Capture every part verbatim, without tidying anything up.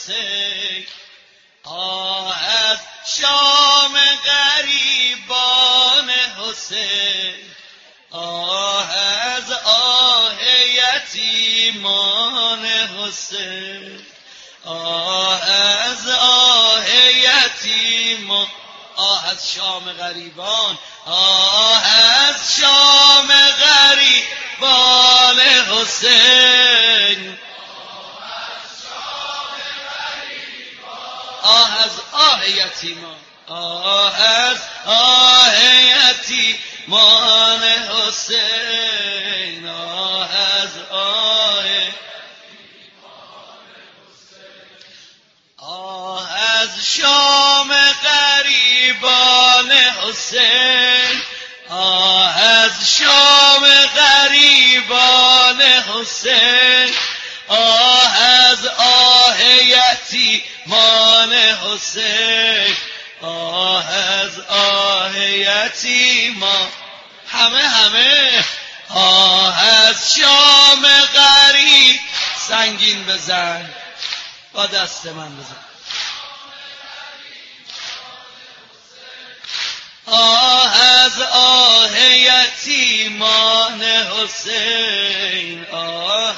حسین، آه از شام غریبان حسین، آه از آه یتیمان حسین، آه از آه یتیمان، آه از شام غریبان، آه از شام غریبان حسین، آه از آه یتیمان، آه از آه یتیمان حسین، آه از آه آه از شام غریبان حسین، آه از شام غریبان حسین، آه از آه یتیمان حسین، آه از آه یتیمان، همه همه، آه از شام غریب، سنگین بزن با دست من بزن، آه از آه یتیمان حسین، آه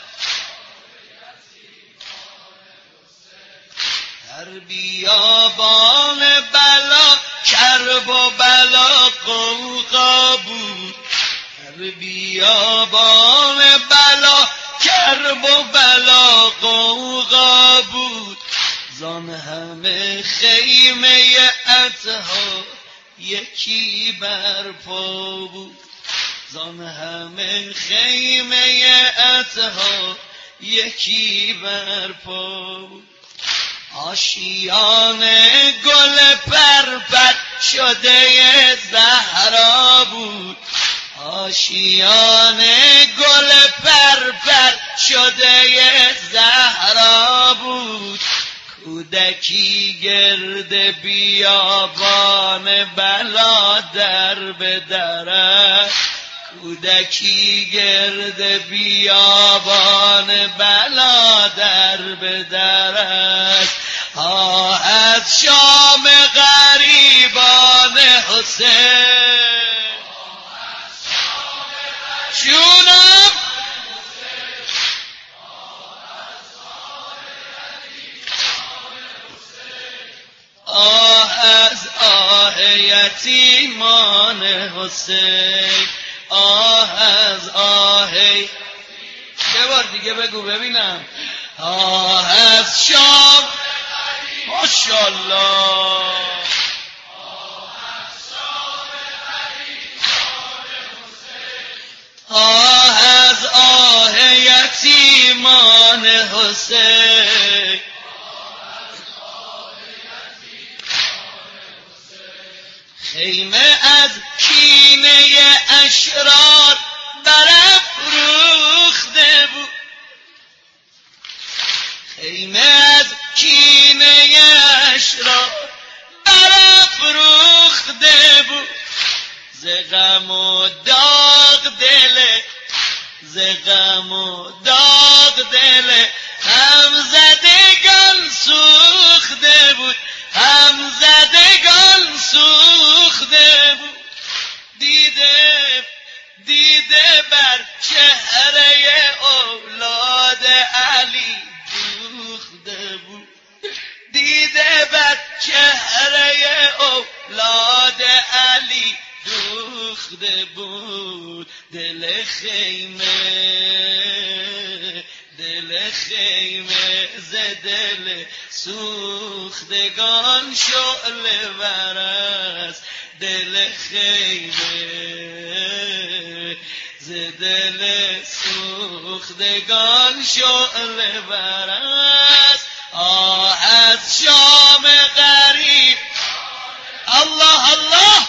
در بیابان بلا کرب و بلا قوقا بود، در بیابان بلا کرب و بلا قوقا بود، زان همه خیمه اطهار یکی برپا بود، زان همه خیمه اطهار یکی برپا بود، آشیان گل پرپر شده زهرا بود، آشیان گل پرپر شده زهرا بود، کودکی گرد بیابان بلا در به در، کودکی گرد بیابان بلا در به در، آه از شام غریبان حسین، جونم آه از آه یتیمان حسین، آه از آه، یه بار دیگه بگو ببینم، آه از شام، ماشاءالله، آه از آه یتیمان حسین، خیمه از کینه اشرار برافروخته بود، خیمه از کینه اشرار برافروخته بود، ز غم و داغ دل، ز غم و داغ دل هم زدگان سوخته بود، هم زدگان سوخته بود، دیده دیده بر چهره اولاد علی دوخته بود، دیده بر چهره اولاد علی دوخته بود، دل خیمه دل خیمه ز دل سوختگان شعله ور است، دل خیمه ز دل سوختگان شعله ور است، آه از شام غریب، الله الله،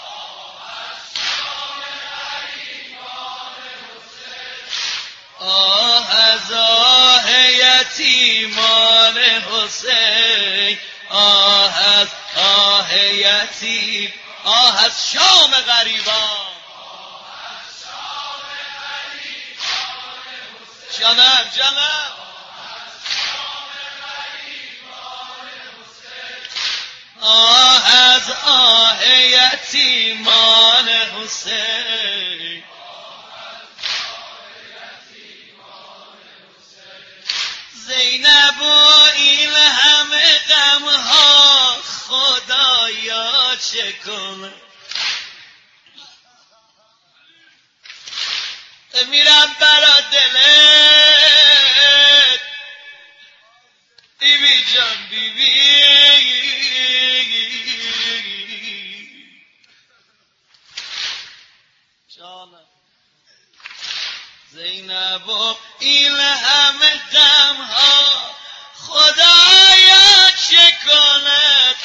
آه از آه یتیمان حسین، آه از آه یتیم، آه از شام غریبان، جانم جانم، آه از آه یتیمان حسین، زینب و این همه غمها خدایا چه کنه. میرم برا دلت بیبی جان بیبی، جانم زینب و این همه غمها خدایا چه کند،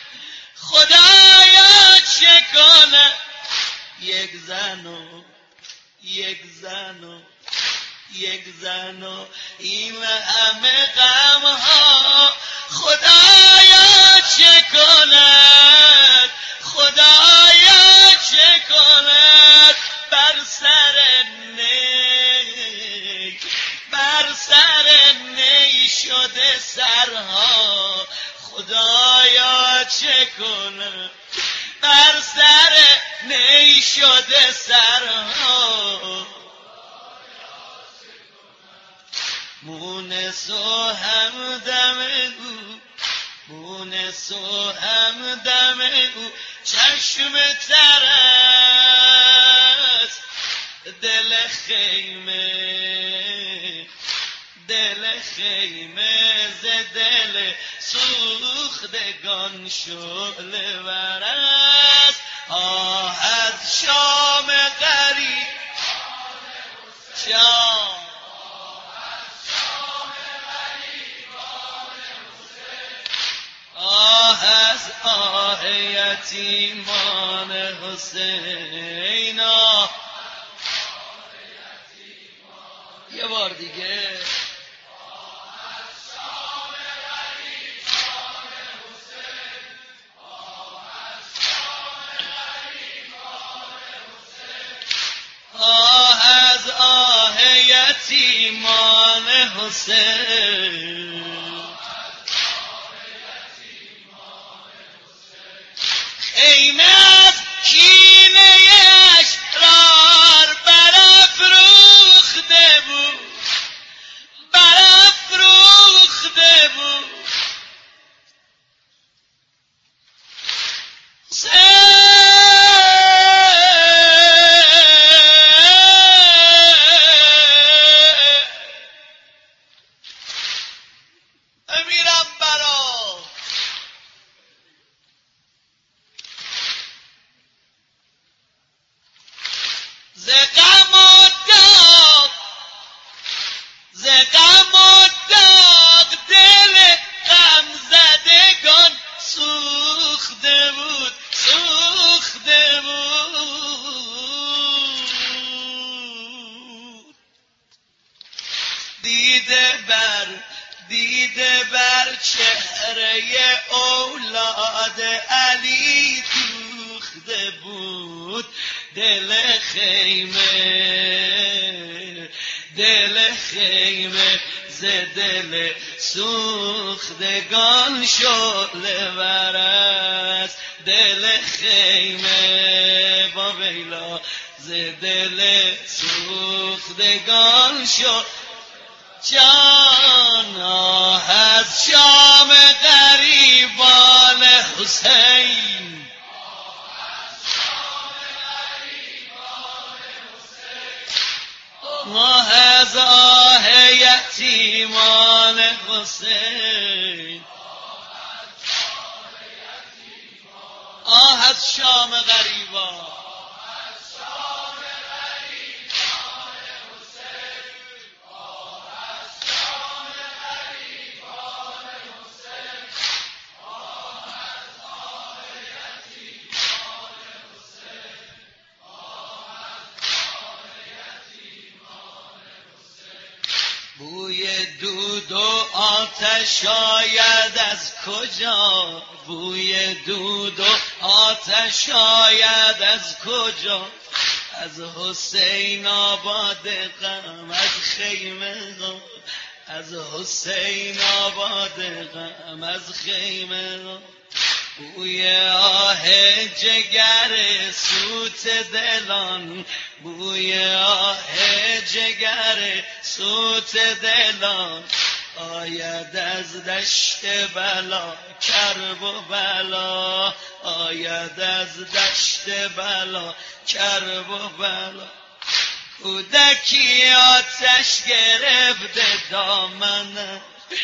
خدایا چه کند. یک زن و یک زن و یک زن و این همه غمها خدایا چه کند، خدایا چه کند. بر سر نی بر سر نی شده سرها خدایا چه کند. بر سر نی شده سرها مونس و همدم او، مونس و همدم او چشم تر است دل خیمه، دل خیمه ز دل سوختگان شعله ور است. آه از شام غریب شام، آه از آه یتیمان حسین. یه بار دیگه آه از آه یتیمان حسین. خیمه از کینه اشرار برافروخته بود، برافروخته بود. امیرم برا ز غم و داغ، ز غم و داغ دل غم زدگان سوخته بود، سوخته بود. دیده بر دیده بر چهره اولاد علی دوخته بود. دل خیمه، دل خیمه ز دل سوختگان شعله ور است. دل خیمه با ویلا ز دل سوختگان شعله. جان آه از شام غریبان حسین، آه از آه یتیمان حسین. آه از شام غریبان، بوی دود و آتش آید از کجا، بوی دود و آتش آید از کجا. از حسین آباد غم، از خیمه ها، از حسین آباد غم، از خیمه ها. بوی آه جگر سوت دلان، بوی آه جگر سوت دلان، آید از دشت بلا کرب و بلا، آید از دشت بلا کرب و بلا. کودکی آتش گرفته دامنش،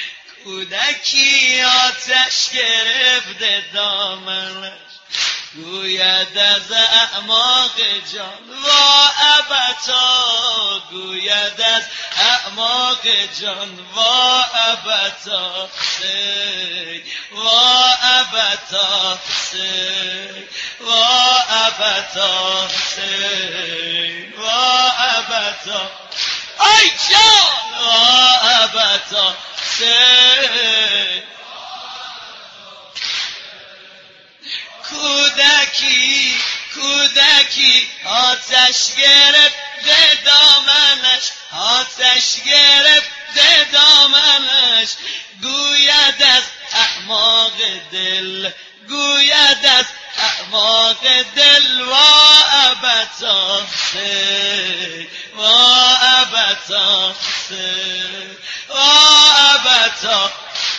کودکی آتش گرفته دامنش، گوید از اعماق جان وا ابتا، گوید از اعماق جان وا ابتا سی، وا ابتا سی، وا ابتا سی، وا ابتا ای جان وا ابتا سی. کودکی کودکی آتش گرفت به دامنش، آتش گرفت به دامنش، گوید از اعماق دل، گوید از اعماق دل وا ابتا سی، وا ابتا سی، وا ابتا.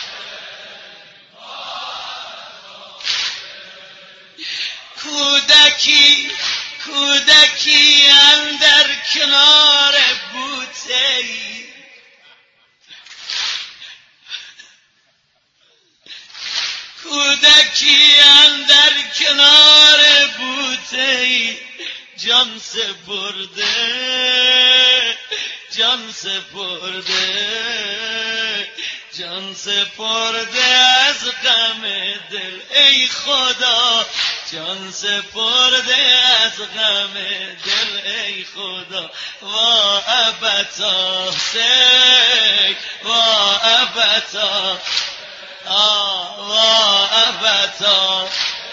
کودکی کودکی اندر کنار بوته‌ای، کودکی اندر کنار بوته‌ای، جان سپرده جان سپرده جان سپرده از غم دل ای خدا، جان سپرده از غم دل ای خدا. وا ابتا سی، وا ابتا، آه وا ابتا.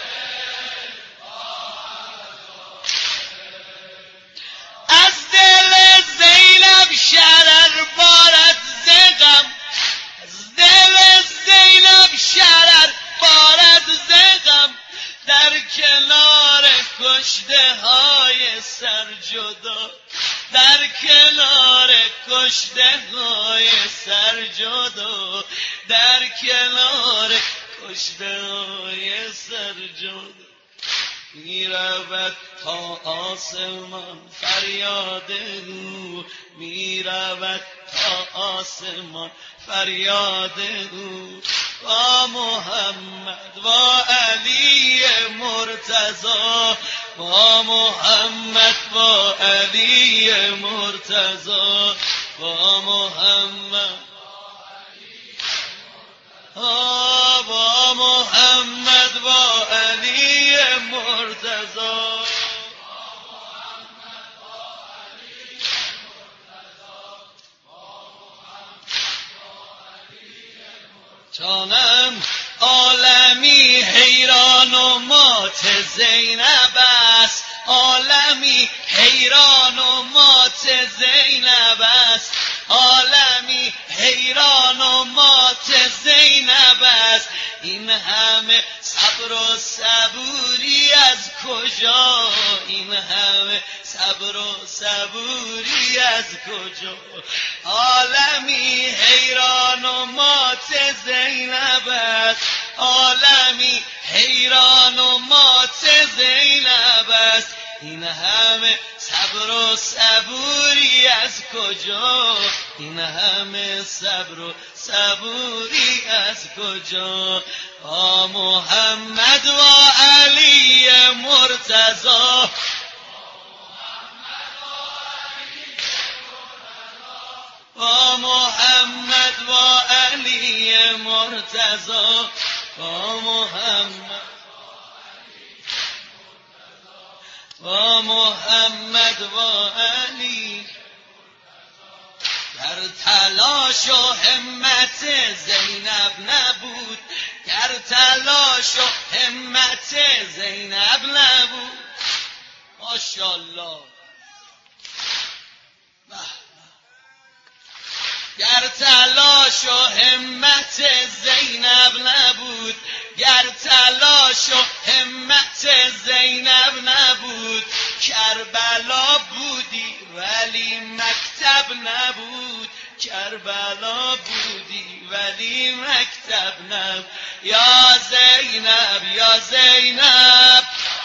از دل زینب شرر بارد ز غم، از دل زینب شرر بارد ز غم، در کنار کشته های سر جدا، در کنار کشته های سر جدا، در کنار کشته های سر جدا. می رود تا آسمان فریاد او، می رود تا آسمان فریاد او. با محمد با علی مرتضی، با محمد با علی مرتضی، با محمد آه با محمد با علی مرتضی. جانم عالمی حیران و مات زینب است، عالمی حیران و مات زینب است، عالمی حیران و مات زینب است. این همه صبر و صبوری از کجا، این همه صبر و صبوری از کجا. عالمی حیران و مات زینب است، عالمی حیران و مات زینب است. این همه صبر و صبوری از کجا، این همه صبر و صبوری از کجا. با محمد و علی مرتضی، با محمد و علی مرتضی، با محمد با محمد و علی. در تلاش و همت زینب نبود، در تلاش و همت زینب نبود. ماشاءالله. در تلاش و همت زینب نبود، گر تلاش و همت زینب نبود کربلا بودی ولی مکتب نبود کربلا بودی ولی مکتب نبود یا زینب یا زینب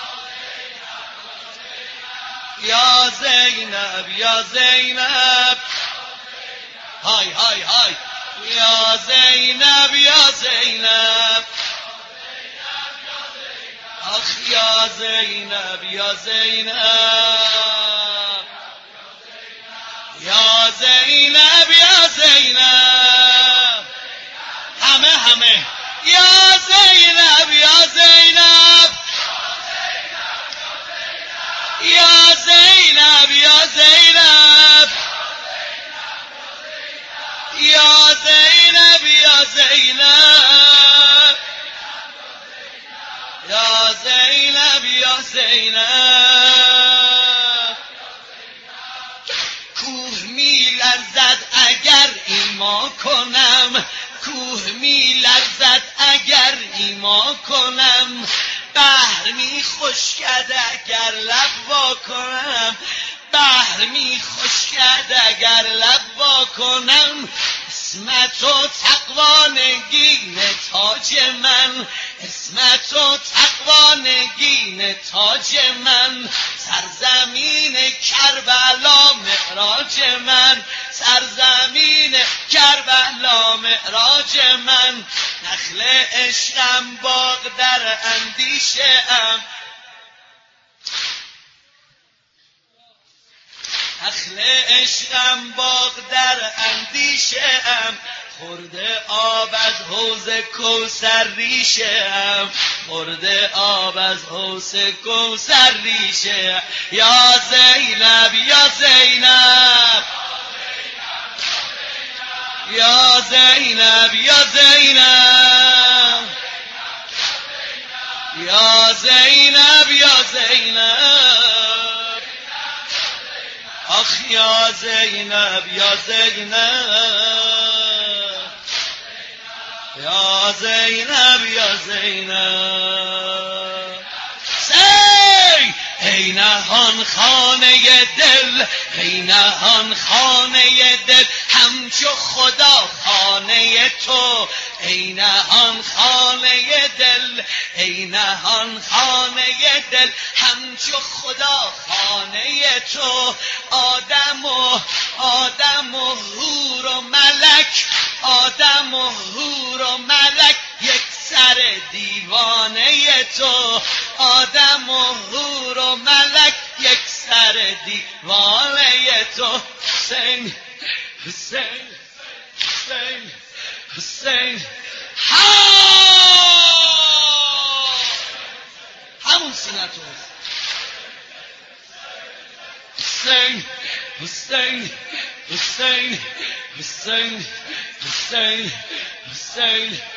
یا زینب یا زینب های های های یا زینب یا زینب آخ یا زینب یا زینب یا زینب یا زینب همه همه یا زینب یا زینب یا زینب یا زینب یا زینب یا زینب یا زینب یا زینب کوه می لرزد اگر ایما کنم کوه می لرزد اگر ایما کنم بحر می خشکد اگر لب وا کنم بحر می خشکد اگر لب وا کنم اسمت و تقوا نگین تاج من اسمت و تقوا نگین تاج من سرزمین کربلا معراج من سرزمین کربلا معراج من نخل عشقم باغ در اندیشه ام نخل عشقم باغ در اندیشه ام خورده آب از حوض کوثر ریشه ام خورده آب از حوض کوثر ریشه ام یا زینب یا زینب یا زینب یا زینب یا زینب یا زینب آخ یا زینب یا زینب یا زینب یا زینب سی ای نهان خانه دل ای نهان خانه دل همچو خدا خانه تو ای نهان خانه دل ای نهان خانه دل همچو خدا خانه تو آدم و آدم و حور و ملک آدم و حور و ملک یک سر دیوانه تو آدم و حور و ملک یک سر دیوانه تو حسین حسین حسین حسین ها همون سینه تو حسین حسین حسین حسین حسین حسین